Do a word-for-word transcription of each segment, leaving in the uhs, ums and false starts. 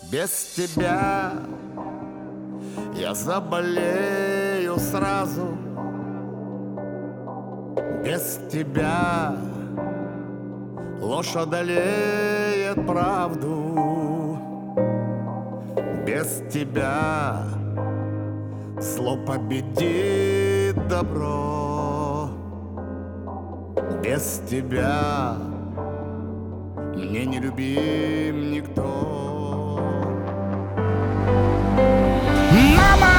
Без тебя я заболею сразу. Без тебя ложь одолеет правду. Без тебя зло победит добро. Без тебя мне не любим никто. Мама,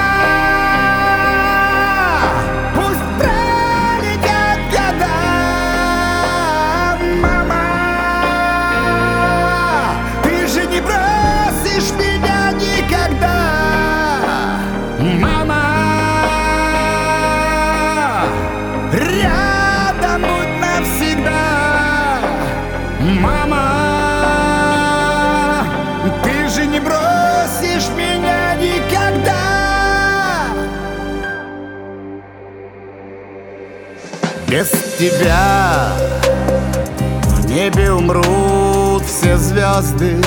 пусть пролетят года. Мама, ты же не бросишь меня никогда. Мама, рядом будь навсегда. Мама, ты же не бросишь меня никогда. Без тебя в небе умрут все звезды.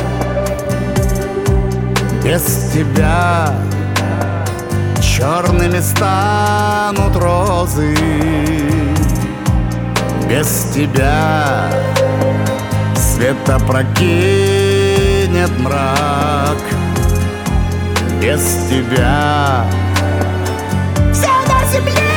Без тебя черными станут розы. Без тебя свет опрокинет мрак. Без тебя все на земле